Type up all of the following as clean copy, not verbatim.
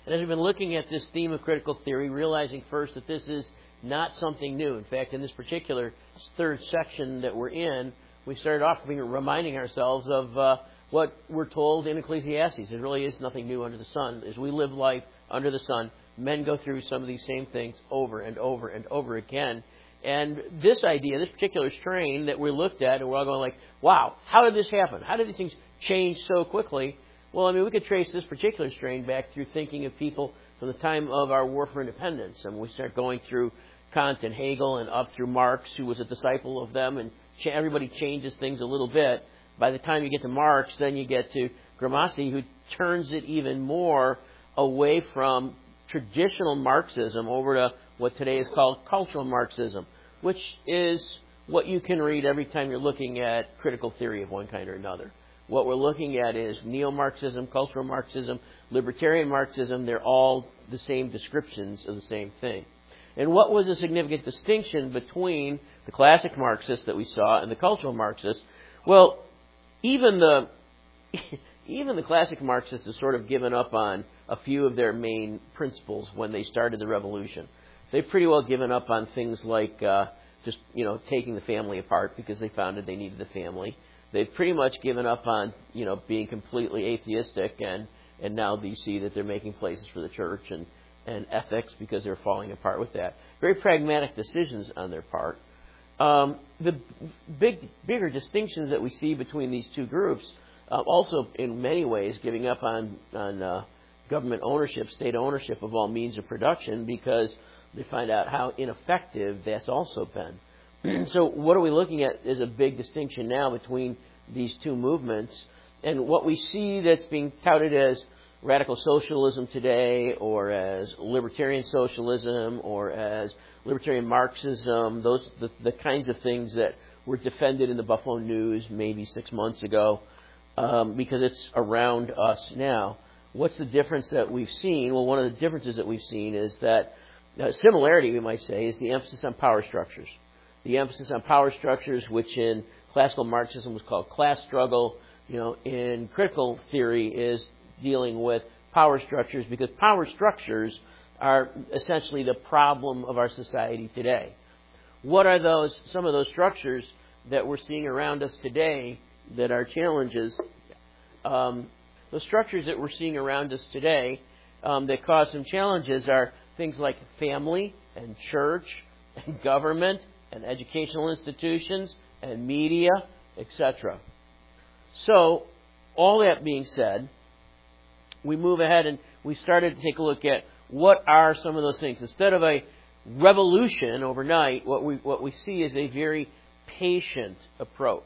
And as we've been looking at this theme of critical theory, realizing first that this is not something new. In fact, in this particular third section that we're in, we started off reminding ourselves of what we're told in Ecclesiastes. There really is nothing new under the sun. As we live life under the sun, men go through some of these same things over and over and over again. And this idea, this particular strain that we looked at, and we're all going like, wow, how did this happen? How did these things change so quickly? Well, I mean, we could trace this particular strain back through thinking of people from the time of our War for Independence. And we start going through Kant and Hegel and up through Marx, who was a disciple of them, and everybody changes things a little bit. By the time you get to Marx, then you get to Gramsci, who turns it even more away from traditional Marxism over to what today is called cultural Marxism, which is what you can read every time you're looking at critical theory of one kind or another. What we're looking at is neo-Marxism, cultural Marxism, libertarian Marxism. They're all the same descriptions of the same thing. And what was a significant distinction between the classic Marxists that we saw and the cultural Marxists? Well, even the classic Marxists have sort of given up on a few of their main principles when they started the revolution. They've pretty well given up on things like taking the family apart because they found that they needed the family. They've pretty much given up on being completely atheistic, and now you see that they're making places for the church and ethics because they're falling apart with that. Very pragmatic decisions on their part. The bigger distinctions that we see between these two groups, also in many ways giving up on government ownership, state ownership of all means of production, because they find out how ineffective that's also been. So what are we looking at is a big distinction now between these two movements. And what we see that's being touted as radical socialism today, or as libertarian socialism, or as libertarian Marxism, the kinds of things that were defended in the Buffalo News maybe 6 months ago, because it's around us now. What's the difference that we've seen? Well, one of the differences that we've seen is that similarity, we might say, is the emphasis on power structures. The emphasis on power structures, which in classical Marxism was called class struggle, in critical theory is dealing with power structures, because power structures are essentially the problem of our society today. What are some of those structures that we're seeing around us today that are challenges? The structures that we're seeing around us today that cause some challenges are things like family and church and government and educational institutions and media, etc. So, all that being said, we move ahead and we started to take a look at what are some of those things. Instead of a revolution overnight, what we see is a very patient approach.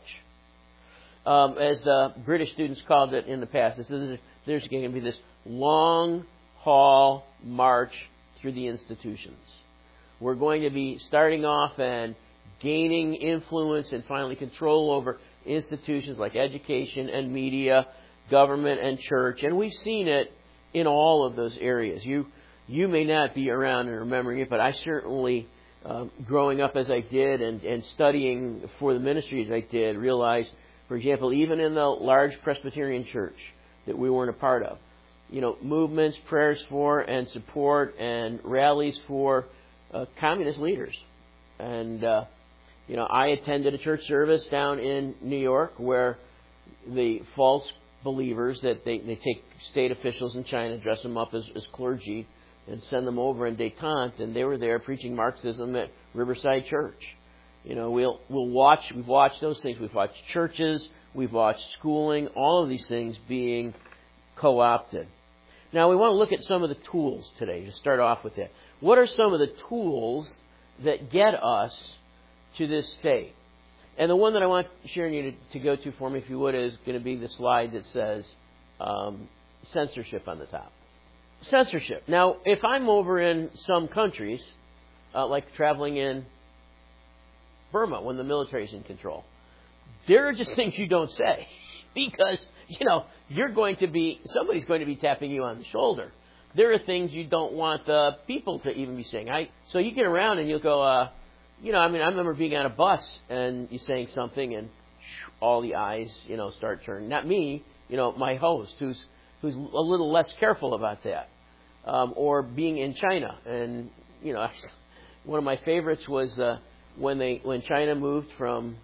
As the British students called it in the past, there's going to be this long haul march through the institutions. We're going to be starting off and gaining influence and finally control over institutions like education and media, government and church. And we've seen it in all of those areas. You may not be around and remembering it, but I certainly, growing up as I did and studying for the ministry as I did, realized, for example, even in the large Presbyterian church that we weren't a part of, movements, prayers for and support and rallies for communist leaders. And, I attended a church service down in New York where the false believers that they take state officials in China, dress them up as clergy, and send them over in détente, and they were there preaching Marxism at Riverside Church. We've watched those things. We've watched churches, we've watched schooling, all of these things being co-opted. Now, we want to look at some of the tools today, to start off with that. What are some of the tools that get us to this state? And the one that I want Sharon you to go to for me, if you would, is going to be the slide that says censorship on the top. Censorship. Now, if I'm over in some countries, like traveling in Burma when the military's in control, there are just things you don't say because, somebody's going to be tapping you on the shoulder. There are things you don't want the people to even be saying. So you get around and you'll go, I remember being on a bus and you saying something and all the eyes, start turning. Not me, my host, who's a little less careful about that. or being in China. And, one of my favorites was when China moved from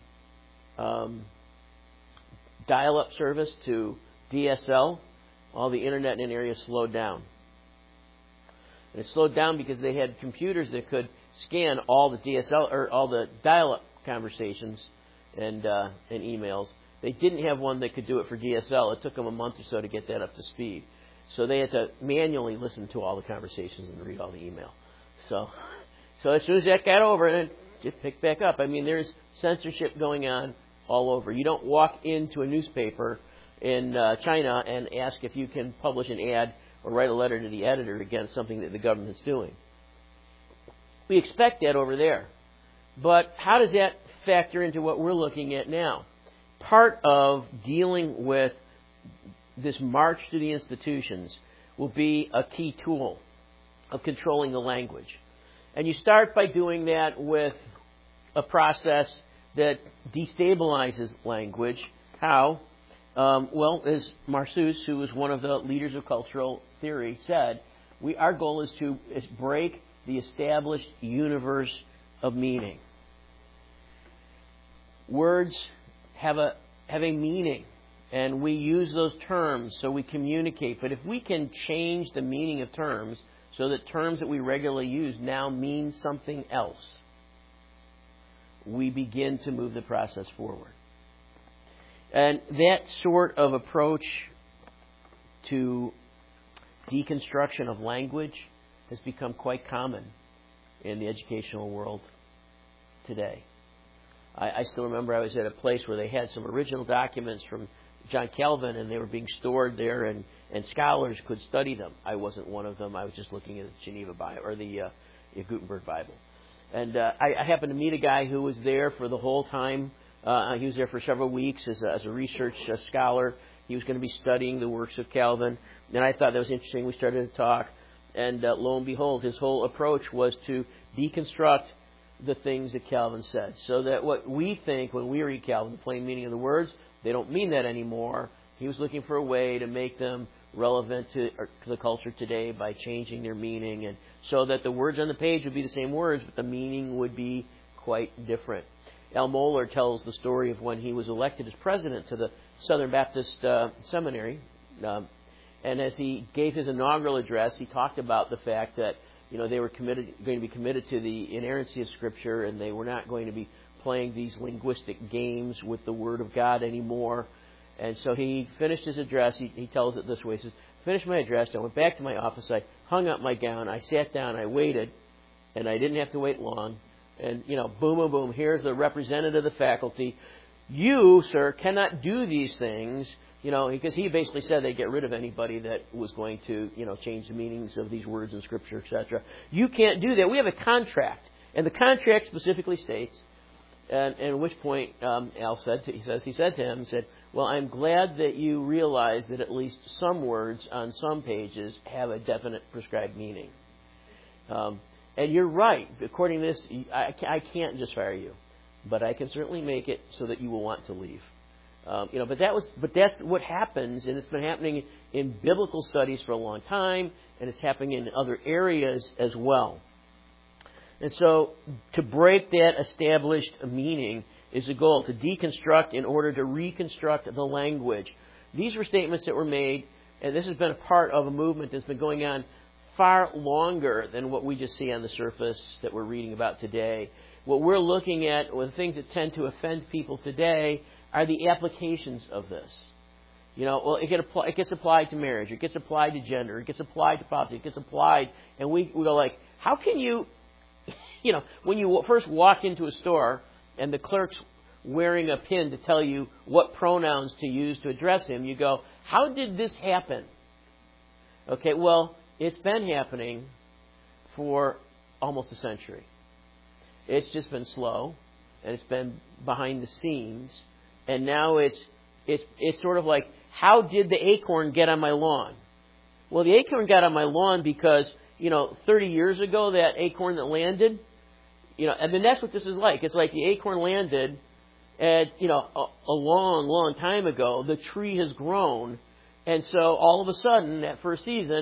dial-up service to DSL, all the internet in an area slowed down. And it slowed down because they had computers that could scan all the DSL or all the dial-up conversations and emails. They didn't have one that could do it for DSL. It took them a month or so to get that up to speed. So they had to manually listen to all the conversations and read all the email. So as soon as that got over, it just picked back up. I mean, there's censorship going on all over. You don't walk into a newspaper in China and ask if you can publish an ad or write a letter to the editor against something that the government's doing. We expect that over there. But how does that factor into what we're looking at now? Part of dealing with this march to the institutions will be a key tool of controlling the language. And you start by doing that with a process that destabilizes language. How? As Marcuse, who was one of the leaders of cultural theory, said, our goal is to break the established universe of meaning. Words have a meaning, and we use those terms so we communicate. But if we can change the meaning of terms so that terms that we regularly use now mean something else, we begin to move the process forward. And that sort of approach to deconstruction of language has become quite common in the educational world today. I still remember I was at a place where they had some original documents from John Calvin, and they were being stored there, and scholars could study them. I wasn't one of them. I was just looking at the Geneva Bible, or the Gutenberg Bible. And I happened to meet a guy who was there for the whole time. He was there for several weeks as a research scholar. He was going to be studying the works of Calvin. And I thought that was interesting. We started to talk. And lo and behold, his whole approach was to deconstruct the things that Calvin said. So that what we think when we read Calvin, the plain meaning of the words, they don't mean that anymore. He was looking for a way to make them relevant to the culture today by changing their meaning, and so that the words on the page would be the same words, but the meaning would be quite different. Al Mohler tells the story of when he was elected as president to the Southern Baptist Seminary, and as he gave his inaugural address, he talked about the fact that they were going to be committed to the inerrancy of Scripture, and they were not going to be playing these linguistic games with the Word of God anymore. And so he finished his address. He tells it this way. He says, finished my address. I went back to my office. I hung up my gown. I sat down. I waited. And I didn't have to wait long. And, boom, boom, boom. Here's the representative of the faculty. You, sir, cannot do these things. Because he basically said they'd get rid of anybody that was going to, change the meanings of these words in Scripture, etc. You can't do that. We have a contract. And the contract specifically states, and at which point Al said to him, well, I'm glad that you realize that at least some words on some pages have a definite prescribed meaning. And you're right. According to this, I can't just fire you, but I can certainly make it so that you will want to leave. But that's what happens, and it's been happening in biblical studies for a long time, and it's happening in other areas as well. And so, to break that established meaning is the goal, to deconstruct in order to reconstruct the language. These were statements that were made, and this has been a part of a movement that's been going on far longer than what we just see on the surface that we're reading about today. What we're looking at, or the things that tend to offend people today, are the applications of this. It gets applied to marriage, it gets applied to gender, it gets applied to politics, it gets applied, and we go like, how can you, when you first walk into a store and the clerk's wearing a pin to tell you what pronouns to use to address him, you go, how did this happen? Okay, well, it's been happening for almost a century. It's just been slow, and it's been behind the scenes, and now it's sort of like, how did the acorn get on my lawn? Well, the acorn got on my lawn because, 30 years ago, that acorn that landed, and then that's what this is like. It's like the acorn landed, and, a long, long time ago, the tree has grown, and so all of a sudden, that first season,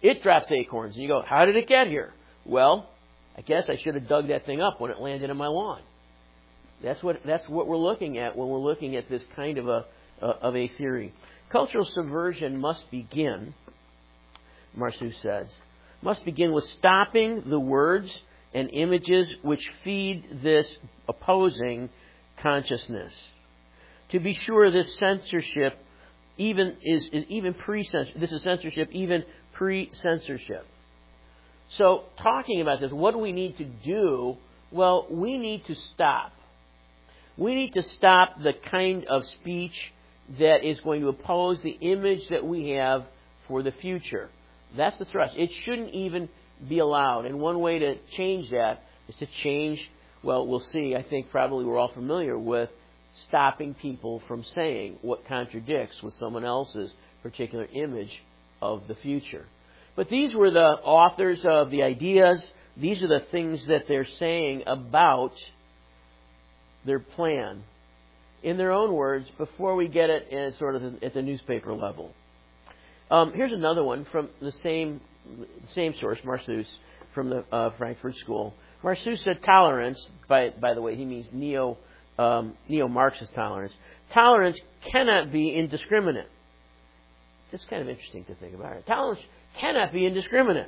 It drops acorns. And you go, how did it get here? Well, I guess I should have dug that thing up when it landed in my lawn. That's what we're looking at when we're looking at this kind of a theory. Cultural subversion must begin, Marsus says, must begin with stopping the words and images which feed this opposing consciousness. To be sure, this censorship is pre-censorship. This is censorship even pre-censorship. So, talking about this, what do we need to do? Well, we need to stop. We need to stop the kind of speech that is going to oppose the image that we have for the future. That's the thrust. It shouldn't even be allowed. And one way to change that is to change, well, we'll see. I think probably we're all familiar with stopping people from saying what contradicts with someone else's particular image of the future. But these were the authors of the ideas. These are the things that they're saying about their plan. In their own words, before we get it in sort of at the newspaper level. Here's another one from the same source, Marsus, from the Frankfurt School. Marsus said tolerance, by the way, he means neo-Marxist tolerance. Tolerance cannot be indiscriminate. That's kind of interesting to think about. Tolerance cannot be indiscriminate.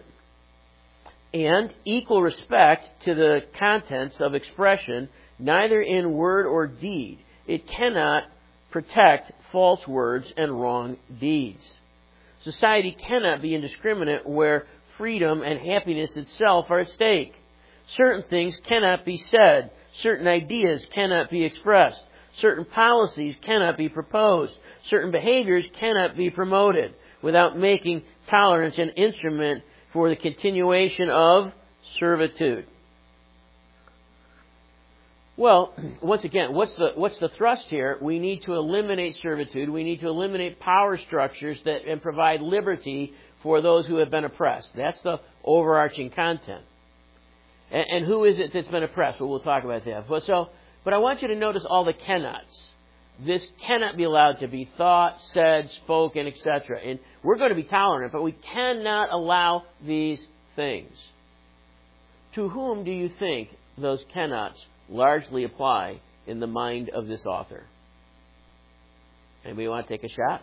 And equal respect to the contents of expression, neither in word or deed. It cannot protect false words and wrong deeds. Society cannot be indiscriminate where freedom and happiness itself are at stake. Certain things cannot be said. Certain ideas cannot be expressed. Certain policies cannot be proposed. Certain behaviors cannot be promoted without making tolerance an instrument for the continuation of servitude. Well, once again, what's the thrust here? We need to eliminate servitude. We need to eliminate power structures and provide liberty for those who have been oppressed. That's the overarching content. And who is it that's been oppressed? Well, we'll talk about that. But I want you to notice all the cannots. This cannot be allowed to be thought, said, spoken, etc. And we're going to be tolerant, but we cannot allow these things. To whom do you think those cannots largely apply in the mind of this author? Anybody want to take a shot?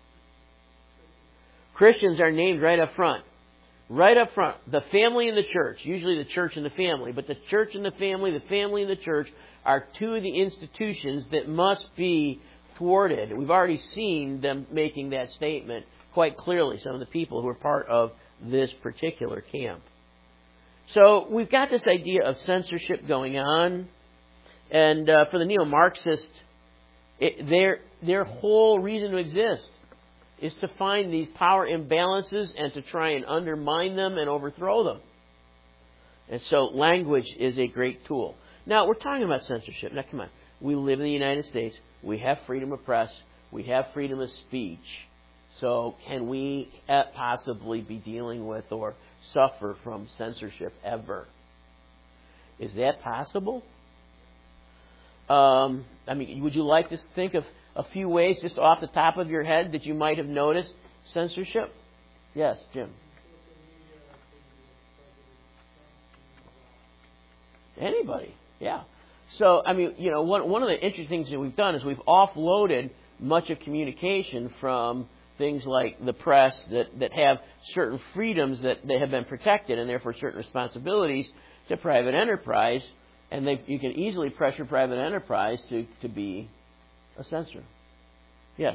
Christians are named right up front. Right up front. The family and the church. Usually the church and the family. But the church and the family and the church are two of the institutions that must be thwarted. We've already seen them making that statement quite clearly, some of the people who are part of this particular camp. So we've got this idea of censorship going on. And for the neo-Marxists, their whole reason to exist is to find these power imbalances and to try and undermine them and overthrow them. And so language is a great tool. Now, we're talking about censorship. Now, come on. We live in the United States. We have freedom of press. We have freedom of speech. So can we possibly be dealing with or suffer from censorship ever? Is that possible? Would you like to think of a few ways just off the top of your head that you might have noticed censorship? Yes, Jim. Anybody, yeah. So, one of the interesting things that we've done is we've offloaded much of communication from things like the press that have certain freedoms that they have been protected and therefore certain responsibilities to private enterprise, and you can easily pressure private enterprise to be a censor. Yes?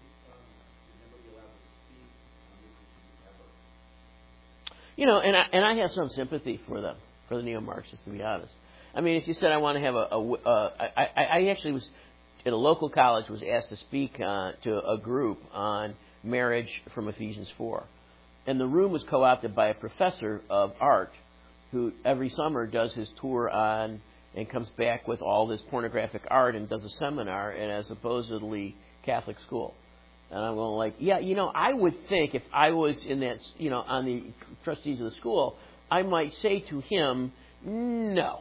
And I have some sympathy for the neo-Marxists, to be honest. If you said I want to have I actually was at a local college, was asked to speak to a group on marriage from Ephesians 4. And the room was co-opted by a professor of art who every summer does his tour on and comes back with all this pornographic art and does a seminar in a supposedly Catholic school. And I'm going I would think if I was in that, on the trustees of the school, I might say to him, no.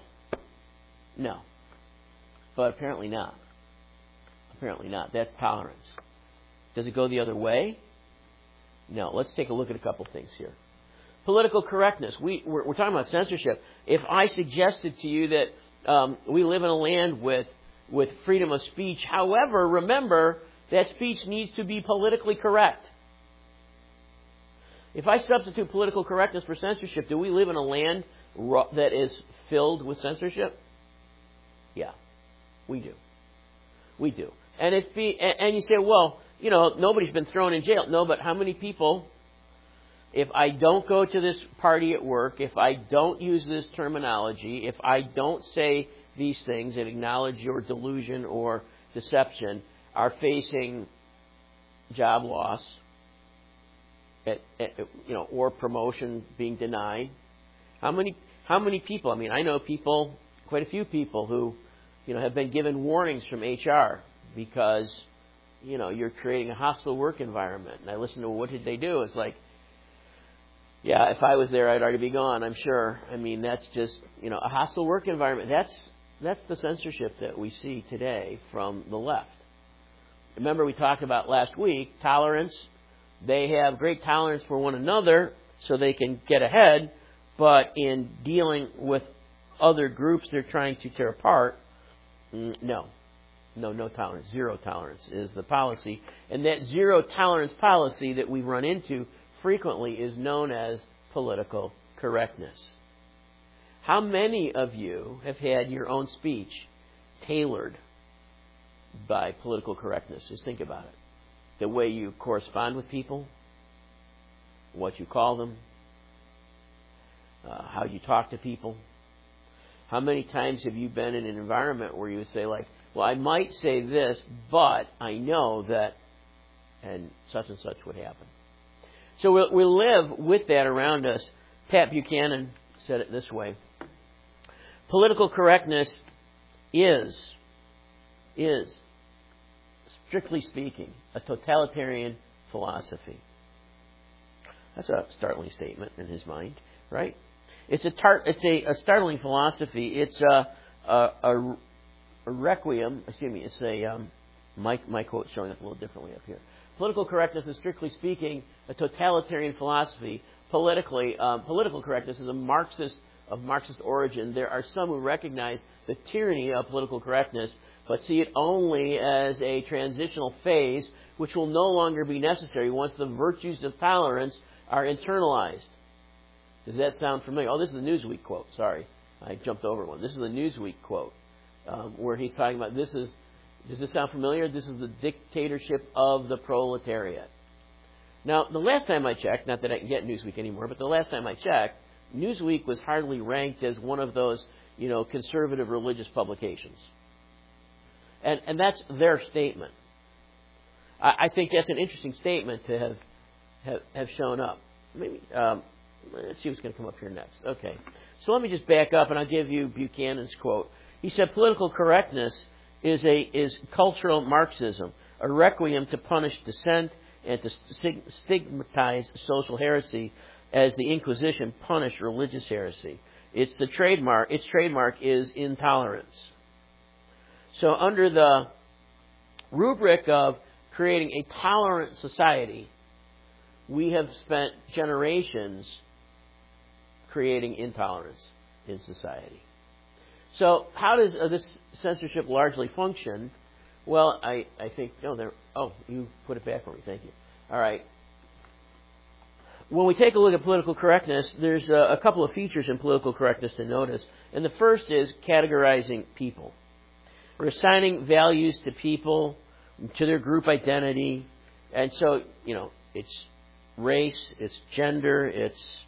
But apparently not. That's tolerance. Does it go the other way? No. Let's take a look at a couple things here. Political correctness. We're talking about censorship. If I suggested to you that we live in a land with freedom of speech, however, remember that speech needs to be politically correct. If I substitute political correctness for censorship, do we live in a land that is filled with censorship? Yeah, we do. We do. And you say, well, nobody's been thrown in jail. No, but how many people, if I don't go to this party at work, if I don't use this terminology, if I don't say these things and acknowledge your delusion or deception, are facing job loss, or promotion being denied? How many people? I mean, I know people, quite a few people who, have been given warnings from HR because, you're creating a hostile work environment. And I listen to what did they do? It's like, yeah, if I was there, I'd already be gone, I'm sure. I mean, that's just, a hostile work environment. That's the censorship that we see today from the left. Remember, we talked about last week, tolerance. They have great tolerance for one another so they can get ahead, but in dealing with other groups they're trying to tear apart, no tolerance. Zero tolerance is the policy. And that zero tolerance policy that we run into frequently is known as political correctness. How many of you have had your own speech tailored by political correctness? Just think about it. The way you correspond with people, what you call them, how you talk to people. How many times have you been in an environment where you would say, like, well, I might say this, but I know that, and such would happen. So we live with that around us. Pat Buchanan said it this way. Political correctness is, strictly speaking, a totalitarian philosophy. That's a startling statement in his mind, right? It's a startling philosophy. It's a requiem. Excuse me. It's a my quote's showing up a little differently up here. Political correctness is, strictly speaking, a totalitarian philosophy. Political correctness is of Marxist origin. There are some who recognize the tyranny of political correctness, but see it only as a transitional phase which will no longer be necessary once the virtues of tolerance are internalized. Does that sound familiar? Oh, this is a Newsweek quote. Sorry, I jumped over one. This is a Newsweek quote where he's talking about does this sound familiar? This is the dictatorship of the proletariat. Now, the last time I checked, not that I can get Newsweek anymore, but the last time I checked, Newsweek was hardly ranked as one of those, conservative religious publications. And that's their statement. I think that's an interesting statement to have shown up. Maybe let's see what's going to come up here next. Okay, so let me just back up and I'll give you Buchanan's quote. He said, "Political correctness is cultural Marxism, a requiem to punish dissent and to stigmatize social heresy, as the Inquisition punished religious heresy. Its trademark is intolerance." So under the rubric of creating a tolerant society, we have spent generations creating intolerance in society. So how does this censorship largely function? Well, I think, you put it back for me. Thank you. All right. When we take a look at political correctness, there's a couple of features in political correctness to notice. And the first is categorizing people. We're assigning values to people, to their group identity. And so, it's race, it's gender, it's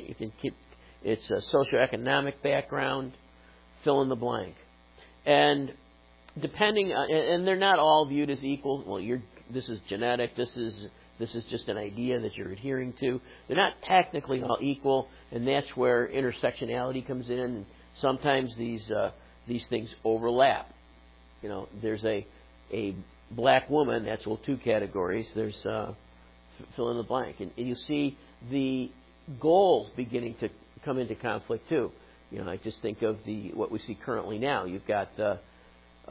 a socioeconomic background, fill in the blank. And and they're not all viewed as equal. Well, this is genetic, this is just an idea that you're adhering to. They're not technically all equal, and that's where intersectionality comes in. And sometimes these things overlap. There's a black woman, that's two categories. There's fill in the blank, and you see the goals beginning to come into conflict too. I just think of what we see currently now. You've got the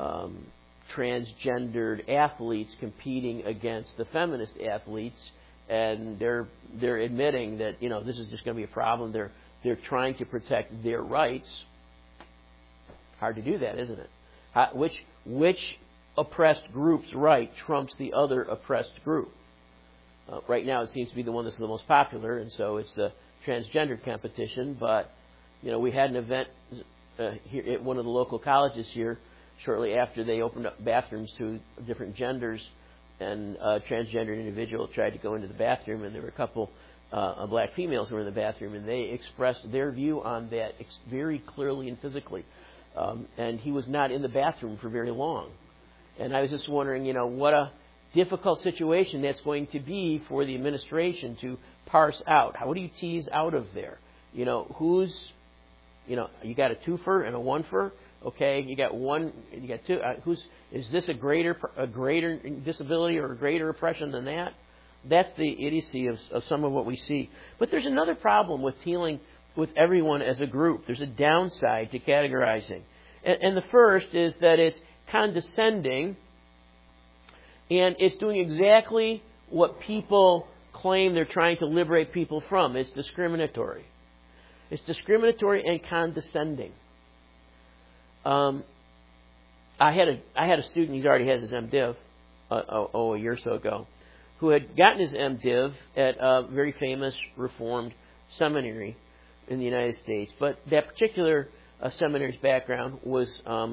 transgendered athletes competing against the feminist athletes, and they're admitting that this is just going to be a problem. They're trying to protect their rights. Hard to do that, isn't it? Which oppressed group's right trumps the other oppressed group? Right now, it seems to be the one that's the most popular, and so it's the transgender competition. But we had an event here at one of the local colleges here shortly after they opened up bathrooms to different genders, and a transgender individual tried to go into the bathroom, and there were a couple black females who were in the bathroom, and they expressed their view on that very clearly and physically. And he was not in the bathroom for very long. And I was just wondering, what a difficult situation that's going to be for the administration to parse out. What do you tease out of there? You got a twofer and a one-fer. Okay, you got two. Is this a greater disability or a greater oppression than that? That's the idiocy of some of what we see. But there's another problem with dealing with everyone as a group. There's a downside to categorizing. And the first is that it's condescending, and it's doing exactly what people claim they're trying to liberate people from. It's discriminatory. It's discriminatory and condescending. I had a student, he's already has his MDiv, a year or so ago, who had gotten his MDiv at a very famous Reformed seminary in the United States. But that particular seminary's background was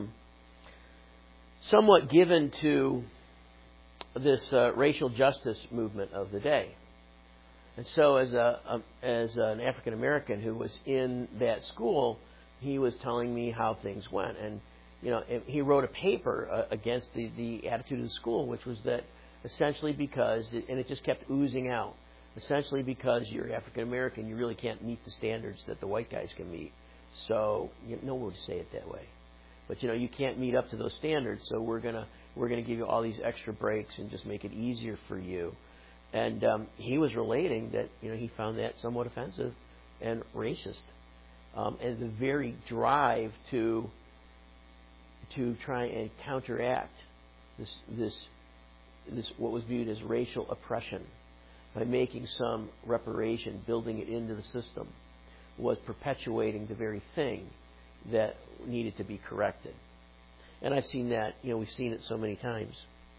somewhat given to this racial justice movement of the day. And so as an African American who was in that school, he was telling me how things went. And he wrote a paper against the attitude of the school, which was that essentially because, and it just kept oozing out, essentially because you're African American, you really can't meet the standards that the white guys can meet. So no one would say it that way, but you can't meet up to those standards. So we're gonna give you all these extra breaks and just make it easier for you. And he was relating that he found that somewhat offensive and racist, and the very drive to try and counteract this what was viewed as racial oppression by making some reparation, building it into the system, was perpetuating the very thing that needed to be corrected. And I've seen that, we've seen it so many times.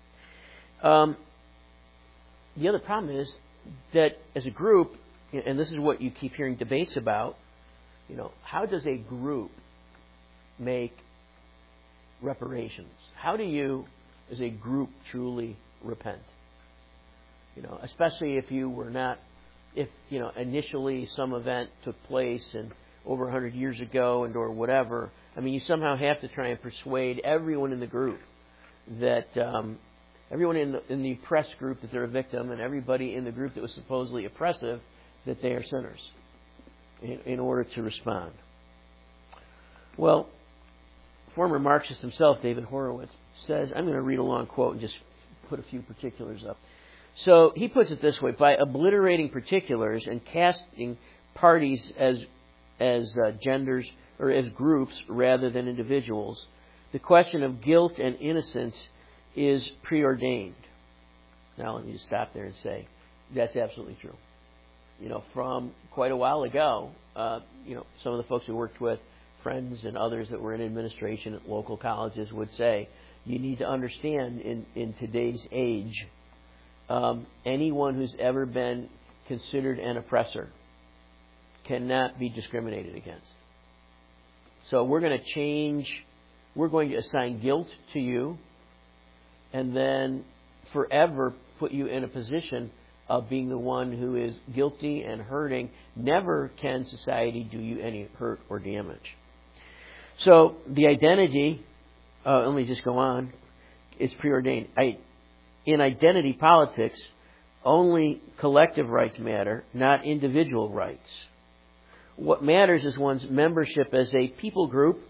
The other problem is that as a group, and this is what you keep hearing debates about, how does a group make reparations? How do you, as a group, truly repent? Especially if you were not, initially some event took place and over 100 years ago and or whatever. I mean, you somehow have to try and persuade everyone in the group that everyone in the oppressed group that they're a victim, and everybody in the group that was supposedly oppressive that they are sinners in order to respond. Well, former Marxist himself, David Horowitz, says, I'm going to read a long quote and just put a few particulars up. So he puts it this way: by obliterating particulars and casting parties as genders or as groups rather than individuals, the question of guilt and innocence is preordained. Now let me just stop there and say that's absolutely true. From quite a while ago, some of the folks we worked with, friends and others that were in administration at local colleges, would say, you need to understand in today's age, anyone who's ever been considered an oppressor cannot be discriminated against. So we're going to assign guilt to you, and then forever put you in a position of being the one who is guilty and hurting. Never can society do you any hurt or damage. So the identity, let me just go on, is preordained. In identity politics, only collective rights matter, not individual rights. What matters is one's membership as a people group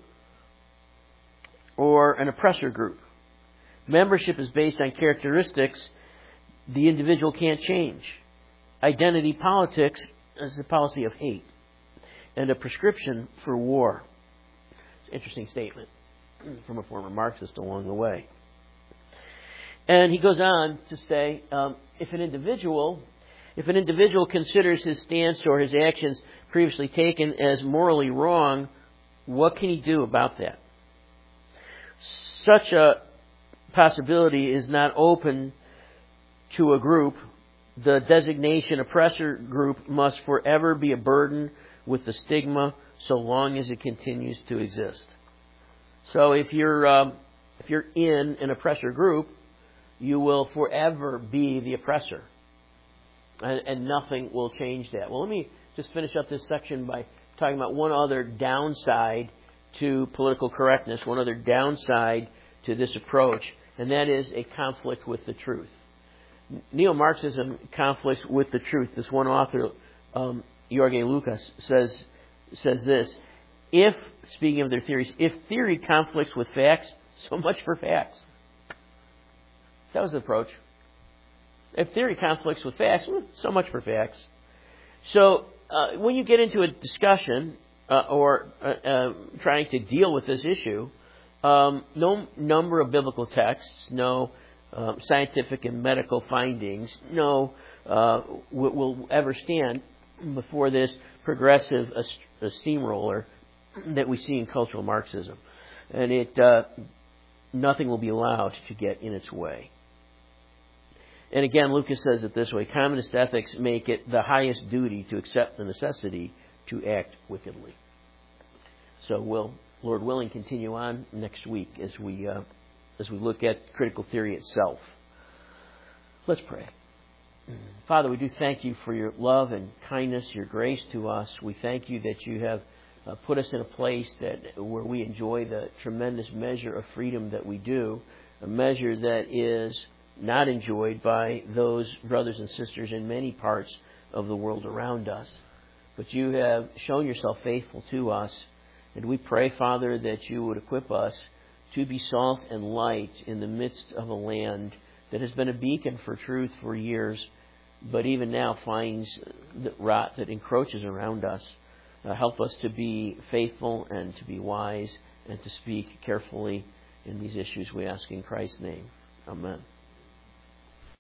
or an oppressor group. Membership is based on characteristics the individual can't change. Identity politics is a policy of hate and a prescription for war. It's an interesting statement from a former Marxist along the way. And he goes on to say, if an individual If an individual considers his stance or his actions previously taken as morally wrong, what can he do about that? Such a possibility is not open to a group. The designation oppressor group must forever be a burden with the stigma so long as it continues to exist. So if you're in an oppressor group, you will forever be the oppressor. And nothing will change that. Well, let me just finish up this section by talking about one other downside to political correctness, one other downside to this approach, and that is a conflict with the truth. Neo-Marxism conflicts with the truth. This one author, Jorge Lucas, says this: speaking of their theories, if theory conflicts with facts, so much for facts. That was the approach. If theory conflicts with facts, so much for facts. So when you get into a discussion or trying to deal with this issue, no number of biblical texts, no scientific and medical findings, will ever stand before this progressive steamroller that we see in cultural Marxism. And nothing will be allowed to get in its way. And again, Lucas says it this way: communist ethics make it the highest duty to accept the necessity to act wickedly. So we'll, Lord willing, continue on next week as we look at critical theory itself. Let's pray. Father, we do thank you for your love and kindness, your grace to us. We thank you that you have put us in a place where we enjoy the tremendous measure of freedom that we do, a measure that is not enjoyed by those brothers and sisters in many parts of the world around us. But you have shown yourself faithful to us, and we pray, Father, that you would equip us to be salt and light in the midst of a land that has been a beacon for truth for years, but even now finds the rot that encroaches around us. Help us to be faithful and to be wise and to speak carefully in these issues, we ask in Christ's name. Amen.